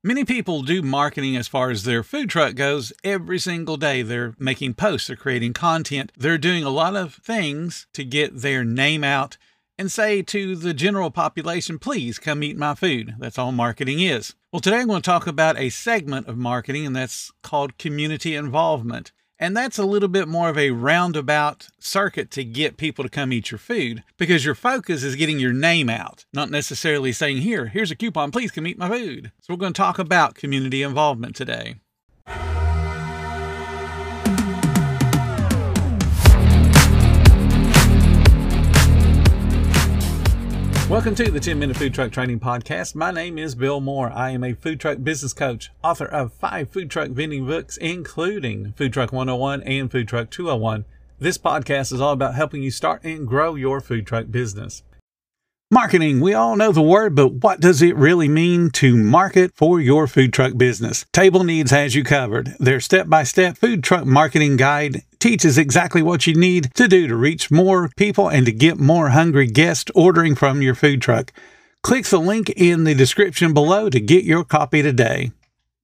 Many people do marketing as far as their food truck goes every single day. They're making posts, they're creating content, they're doing a lot of things to get their name out and say to the general population, please come eat my food. That's all marketing is. Well, today I'm going to talk about a segment of marketing, and that's called community involvement. And that's a little bit more of a roundabout circuit to get people to come eat your food, because your focus is getting your name out, not necessarily saying, here's a coupon, please come eat my food. So we're going to talk about community involvement today. Welcome to the 10-Minute Food Truck Training Podcast. My name is Bill Moore. I am a food truck business coach, author of 5 food truck vending books, including Food Truck 101 and Food Truck 201. This podcast is all about helping you start and grow your food truck business. Marketing. We all know the word, but what does it really mean to market for your food truck business? Table Needs has you covered. Their step-by-step food truck marketing guide teaches exactly what you need to do to reach more people and to get more hungry guests ordering from your food truck. Click the link in the description below to get your copy today.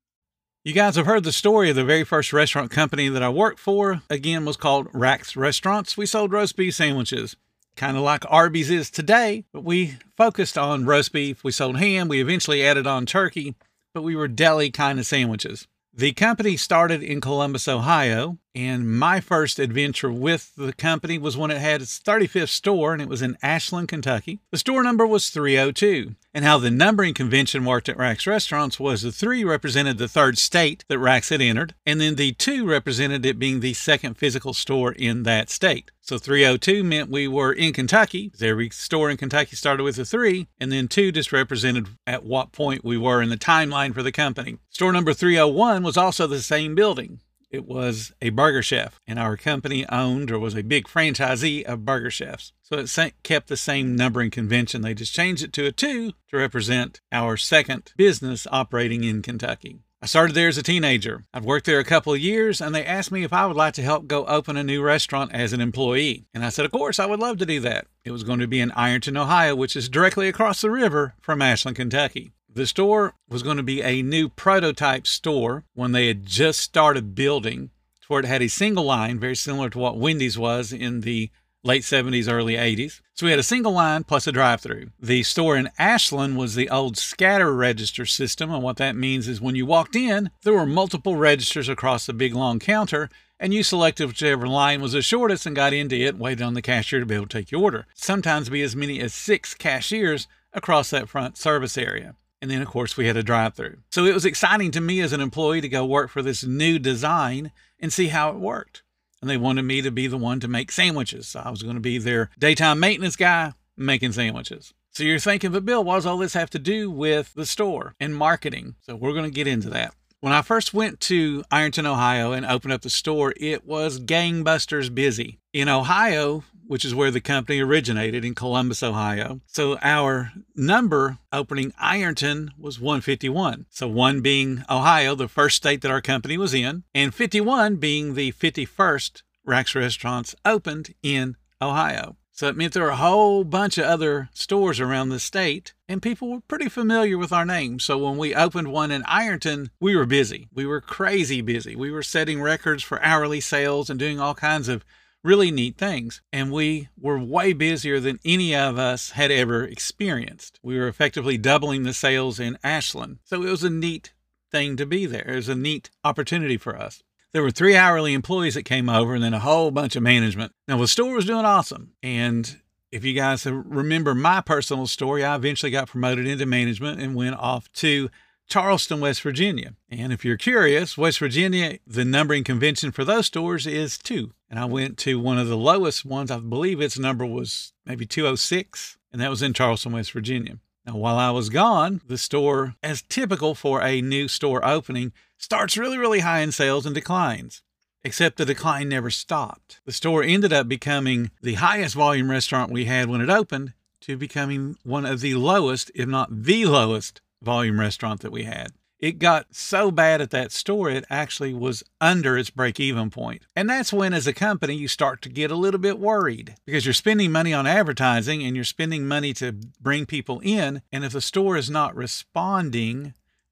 You guys have heard the story of the very first restaurant company that I worked for. Again, was called Rax Restaurants. We sold roast beef sandwiches, kind of like Arby's is today, but we focused on roast beef. We sold ham. We eventually added on turkey, but we were deli kind of sandwiches. The company started in Columbus, Ohio, and my first adventure with the company was when it had its 35th store, and it was in Ashland, Kentucky. The store number was 302. And how the numbering convention worked at Rax Restaurants was the 3 represented the third state that Rax had entered, and then the 2 represented it being the second physical store in that state. So 302 meant we were in Kentucky. Every store in Kentucky started with a 3, and then 2 just represented at what point we were in the timeline for the company. Store number 301 was also the same building. It was a Burger Chef, and our company owned or was a big franchisee of Burger Chefs. So it kept the same numbering convention. They just changed it to a 2 to represent our second business operating in Kentucky. I started there as a teenager. I've worked there a couple of years, and they asked me if I would like to help go open a new restaurant as an employee. And I said, of course, I would love to do that. It was going to be in Ironton, Ohio, which is directly across the river from Ashland, Kentucky. The store was going to be a new prototype store when they had just started building, where it had a single line, very similar to what Wendy's was in the late 70s, early 80s. So we had a single line plus a drive-through. The store in Ashland was the old scatter register system, and what that means is when you walked in, there were multiple registers across the big long counter, and you selected whichever line was the shortest and got into it, waited on the cashier to be able to take your order. Sometimes be as many as 6 cashiers across that front service area. And then, of course, we had a drive-through. So it was exciting to me as an employee to go work for this new design and see how it worked. And they wanted me to be the one to make sandwiches. So I was going to be their daytime maintenance guy making sandwiches. So you're thinking, but Bill, what does all this have to do with the store and marketing? So we're going to get into that. When I first went to Ironton, Ohio and opened up the store, it was gangbusters busy. In Ohio, which is where the company originated, in Columbus, Ohio. So our number opening Ironton was 151. So 1 being Ohio, the first state that our company was in, and 51 being the 51st Rax Restaurants opened in Ohio. So it meant there were a whole bunch of other stores around the state, and people were pretty familiar with our name. So when we opened one in Ironton, we were busy. We were crazy busy. We were setting records for hourly sales and doing all kinds of really neat things. And we were way busier than any of us had ever experienced. We were effectively doubling the sales in Ashland. So it was a neat thing to be there. It was a neat opportunity for us. There were 3 hourly employees that came over and then a whole bunch of management. Now, the store was doing awesome. And if you guys remember my personal story, I eventually got promoted into management and went off to Charleston, West Virginia. And if you're curious, West Virginia, the numbering convention for those stores is 2. And I went to one of the lowest ones. I believe its number was maybe 206, and that was in Charleston, West Virginia. Now, while I was gone, the store, as typical for a new store opening, starts really, really high in sales and declines. Except the decline never stopped. The store ended up becoming the highest volume restaurant we had when it opened to becoming one of the lowest, if not the lowest, volume restaurant that we had. It got so bad at that store, it actually was under its break-even point. And that's when, as a company, you start to get a little bit worried because you're spending money on advertising and you're spending money to bring people in. And if the store is not responding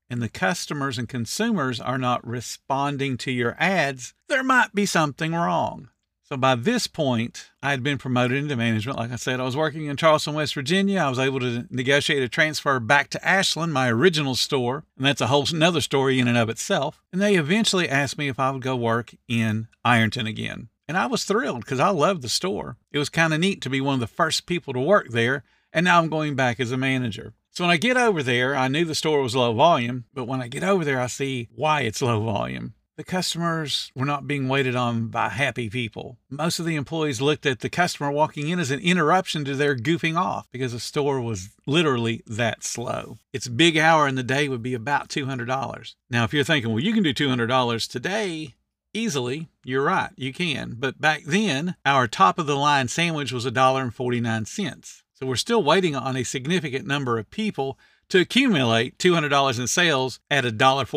and the customers and consumers are not responding to your ads, there might be something wrong. So by this point, I had been promoted into management. Like I said, I was working in Charleston, West Virginia. I was able to negotiate a transfer back to Ashland, my original store. And that's a whole another story in and of itself. And they eventually asked me if I would go work in Ironton again. And I was thrilled because I loved the store. It was kind of neat to be one of the first people to work there. And now I'm going back as a manager. So when I get over there, I knew the store was low volume. But when I get over there, I see why it's low volume. The customers were not being waited on by happy people. Most of the employees looked at the customer walking in as an interruption to their goofing off because the store was literally that slow. Its big hour in the day would be about $200. Now, if you're thinking, well, you can do $200 today easily, you're right, you can. But back then, our top of the line sandwich was $1.49. So we're still waiting on a significant number of people to accumulate $200 in sales at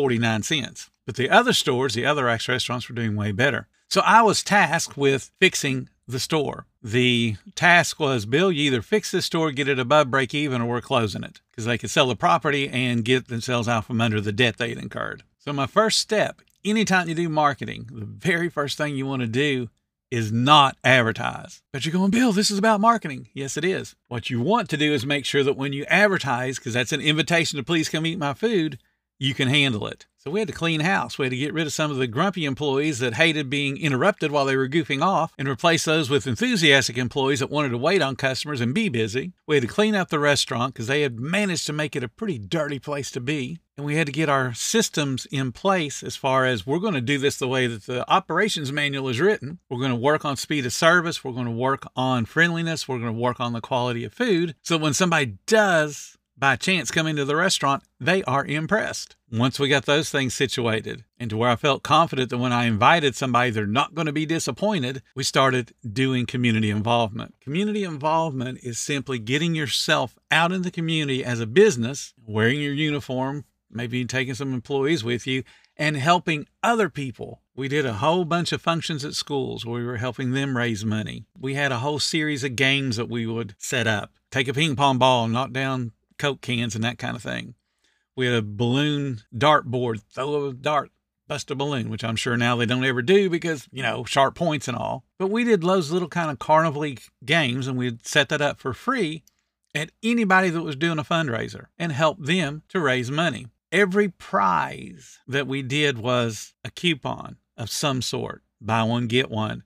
$1.49. But the other stores, the other Axe restaurants were doing way better. So I was tasked with fixing the store. The task was, Bill, you either fix this store, get it above break even, or we're closing it, because they could sell the property and get themselves out from under the debt they'd incurred. So my first step, anytime you do marketing, the very first thing you want to do is not advertise. But you're going, Bill, this is about marketing. Yes, it is. What you want to do is make sure that when you advertise, because that's an invitation to please come eat my food, you can handle it. So we had to clean house. We had to get rid of some of the grumpy employees that hated being interrupted while they were goofing off and replace those with enthusiastic employees that wanted to wait on customers and be busy. We had to clean up the restaurant because they had managed to make it a pretty dirty place to be. And we had to get our systems in place as far as we're going to do this the way that the operations manual is written. We're going to work on speed of service. We're going to work on friendliness. We're going to work on the quality of food. So when somebody does by chance come into the restaurant, they are impressed. Once we got those things situated and to where I felt confident that when I invited somebody, they're not going to be disappointed, we started doing community involvement. Community involvement is simply getting yourself out in the community as a business, wearing your uniform, maybe taking some employees with you, and helping other people. We did a whole bunch of functions at schools where we were helping them raise money. We had a whole series of games that we would set up. Take a ping pong ball and knock down Coke cans and that kind of thing. We had a balloon dart board, throw a dart, bust a balloon, which I'm sure now they don't ever do because, sharp points and all. But we did those little kind of carnival-y games, and we'd set that up for free at anybody that was doing a fundraiser and help them to raise money. Every prize that we did was a coupon of some sort. Buy one, get one.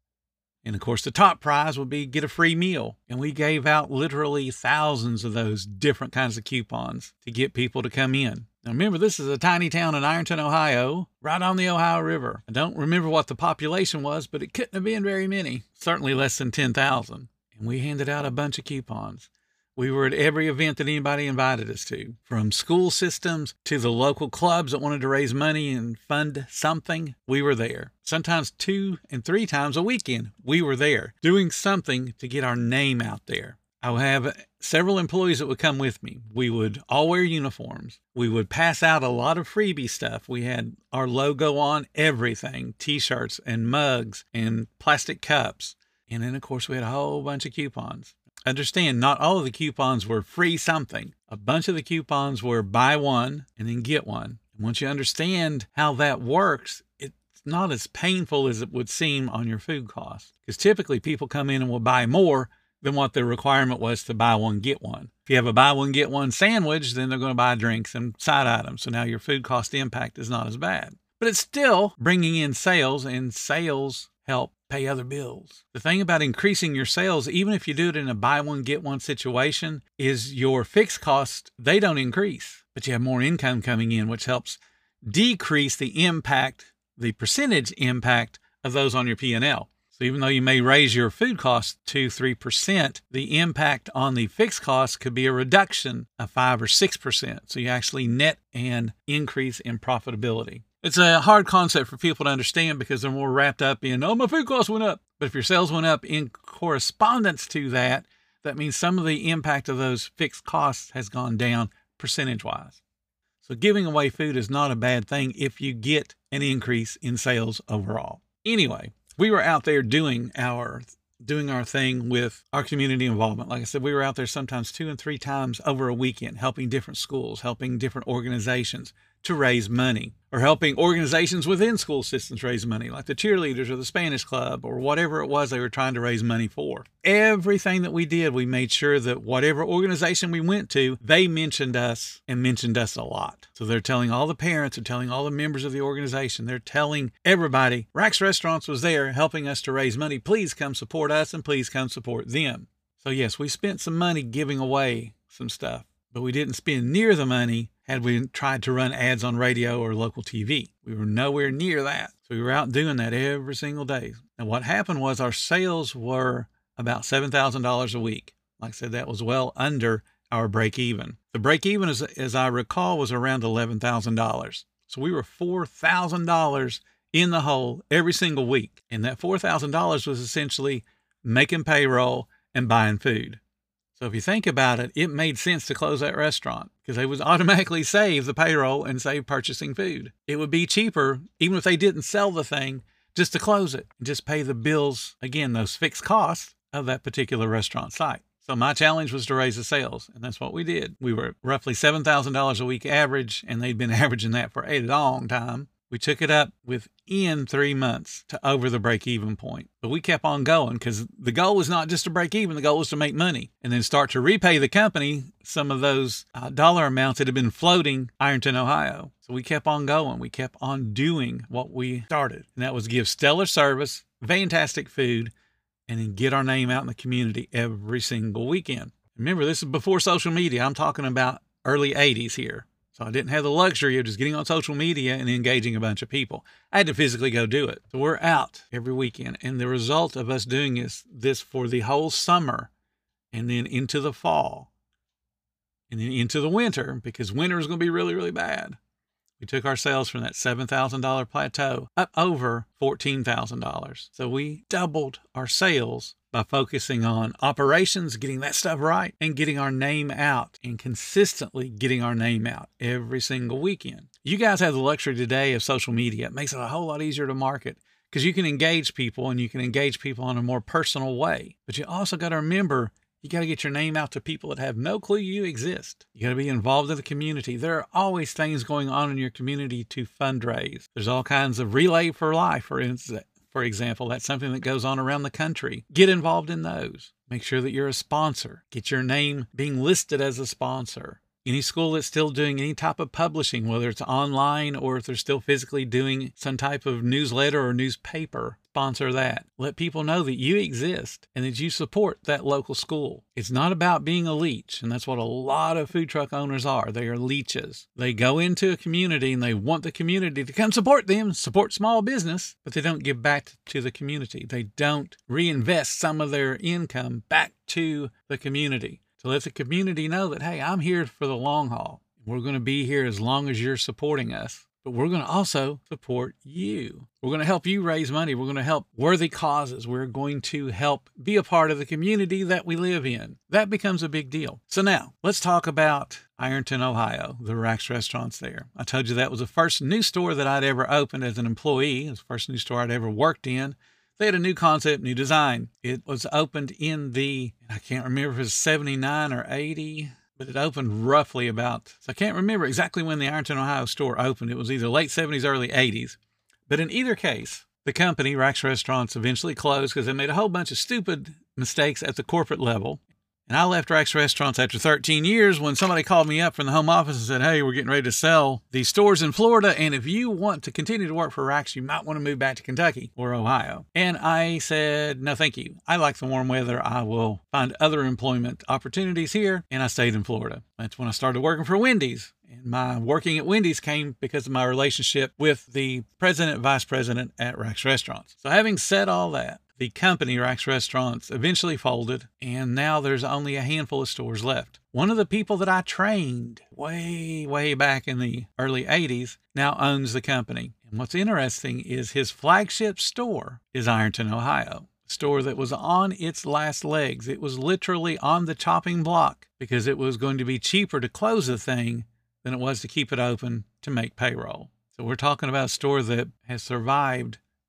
And of course, the top prize would be get a free meal. And we gave out literally thousands of those different kinds of coupons to get people to come in. Now remember, this is a tiny town in Ironton, Ohio, right on the Ohio River. I don't remember what the population was, but it couldn't have been very many. Certainly less than 10,000. And we handed out a bunch of coupons. We were at every event that anybody invited us to, from school systems to the local clubs that wanted to raise money and fund something. We were there. Sometimes 2 and 3 times a weekend, we were there doing something to get our name out there. I would have several employees that would come with me. We would all wear uniforms. We would pass out a lot of freebie stuff. We had our logo on everything, t-shirts and mugs and plastic cups. And then, of course, we had a whole bunch of coupons. Understand, not all of the coupons were free something. A bunch of the coupons were buy one and then get one. And once you understand how that works, it's not as painful as it would seem on your food costs. Because typically people come in and will buy more than what the requirement was to buy one, get one. If you have a buy one, get one sandwich, then they're going to buy drinks and side items. So now your food cost impact is not as bad. But it's still bringing in sales, and sales help pay other bills. The thing about increasing your sales, even if you do it in a buy one, get one situation, is your fixed costs, they don't increase, but you have more income coming in, which helps decrease the impact, the percentage impact of those on your P&L. So even though you may raise your food costs 2-3%, the impact on the fixed costs could be a reduction of 5 or 6%. So you actually net an increase in profitability. It's a hard concept for people to understand because they're more wrapped up in, oh, my food costs went up. But if your sales went up in correspondence to that, that means some of the impact of those fixed costs has gone down percentage-wise. So giving away food is not a bad thing if you get an increase in sales overall. Anyway, we were out there doing our doing our thing with our community involvement. Like I said, we were out there sometimes 2 and 3 times over a weekend, helping different schools, helping different organizations to raise money, or helping organizations within school systems raise money, like the cheerleaders or the Spanish club or whatever it was they were trying to raise money for. Everything that we did, we made sure that whatever organization we went to, they mentioned us, and mentioned us a lot. So they're telling all the parents, they're telling all the members of the organization, they're telling everybody, Rax Restaurants was there helping us to raise money. Please come support us and please come support them. So yes, we spent some money giving away some stuff, but we didn't spend near the money had we tried to run ads on radio or local TV. We were nowhere near that. So we were out doing that every single day. And what happened was our sales were about $7,000 a week. Like I said, that was well under our break even. The break even, as I recall, was around $11,000. So we were $4,000 in the hole every single week. And that $4,000 was essentially making payroll and buying food. So if you think about it, it made sense to close that restaurant because they would automatically save the payroll and save purchasing food. It would be cheaper, even if they didn't sell the thing, just to close it and just pay the bills, again, those fixed costs of that particular restaurant site. So my challenge was to raise the sales, and that's what we did. We were roughly $7,000 a week average, and they'd been averaging that for a long time. We took it up within 3 months to over the break-even point. But we kept on going because the goal was not just to break even. The goal was to make money and then start to repay the company some of those dollar amounts that had been floating Ironton, Ohio. So we kept on going. We kept on doing what we started. And that was give stellar service, fantastic food, and then get our name out in the community every single weekend. Remember, this is before social media. I'm talking about early 80s here. So I didn't have the luxury of just getting on social media and engaging a bunch of people. I had to physically go do it. So we're out every weekend. And the result of us doing this for the whole summer and then into the fall and then into the winter, because winter is going to be really, really bad. We took our sales from that $7,000 plateau up over $14,000. So we doubled our sales by focusing on operations, getting that stuff right, and getting our name out, and consistently getting our name out every single weekend. You guys have the luxury today of social media. It makes it a whole lot easier to market because you can engage people, and you can engage people in a more personal way. But you also got to remember, you got to get your name out to people that have no clue you exist. You got to be involved in the community. There are always things going on in your community to fundraise. There's all kinds of Relay for Life, for example. That's something that goes on around the country. Get involved in those. Make sure that you're a sponsor. Get your name being listed as a sponsor. Any school that's still doing any type of publishing, whether it's online or if they're still physically doing some type of newsletter or newspaper, sponsor that. Let people know that you exist and that you support that local school. It's not about being a leech, and that's what a lot of food truck owners are. They are leeches. They go into a community and they want the community to come support them, support small business, but they don't give back to the community. They don't reinvest some of their income back to the community. To let the community know that, hey, I'm here for the long haul. We're going to be here as long as you're supporting us, but we're going to also support you. We're going to help you raise money. We're going to help worthy causes. We're going to help be a part of the community that we live in. That becomes a big deal. So now let's talk about Ironton, Ohio, the Rax Restaurants there. I told you that was the first new store that I'd ever opened as an employee. It was the first new store I'd ever worked in. They had a new concept, new design. It was opened in I can't remember if it was 79 or 80, but it opened roughly so I can't remember exactly when the Ironton, Ohio store opened. It was either late 70s, early 80s. But in either case, the company, Rax Restaurants, eventually closed because they made a whole bunch of stupid mistakes at the corporate level. And I left Rax Restaurants after 13 years when somebody called me up from the home office and said, hey, we're getting ready to sell these stores in Florida, and if you want to continue to work for Rax, you might want to move back to Kentucky or Ohio. And I said, no, thank you. I like the warm weather. I will find other employment opportunities here, and I stayed in Florida. That's when I started working for Wendy's. And my working at Wendy's came because of my relationship with the president, vice president at Rax Restaurants. So having said all that, the company, Rax Restaurants, eventually folded, and now there's only a handful of stores left. One of the people that I trained way, way back in the early 80s now owns the company. And what's interesting is his flagship store is Ironton, Ohio. A store that was on its last legs. It was literally on the chopping block because it was going to be cheaper to close the thing than it was to keep it open to make payroll. So we're talking about a store that has survived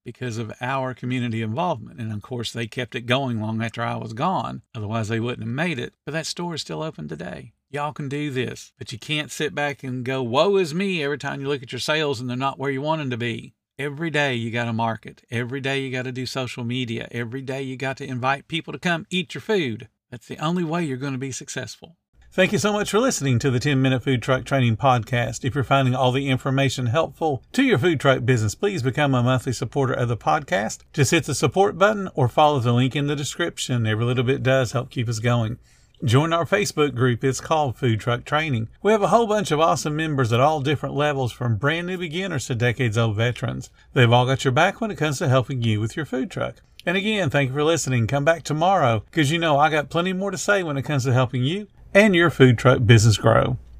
because of our community involvement. And of course, they kept it going long after I was gone. Otherwise, they wouldn't have made it. But that store is still open today. Y'all can do this, but you can't sit back and go, woe is me, every time you look at your sales and they're not where you want them to be. Every day you got to market. Every day you got to do social media. Every day you got to invite people to come eat your food. That's the only way you're going to be successful. Thank you so much for listening to the 10-Minute Food Truck Training Podcast. If you're finding all the information helpful to your food truck business, please become a monthly supporter of the podcast. Just hit the support button or follow the link in the description. Every little bit does help keep us going. Join our Facebook group. It's called Food Truck Training. We have a whole bunch of awesome members at all different levels, from brand new beginners to decades-old veterans. They've all got your back when it comes to helping you with your food truck. And again, thank you for listening. Come back tomorrow, because I got plenty more to say when it comes to helping you and your food truck business grow.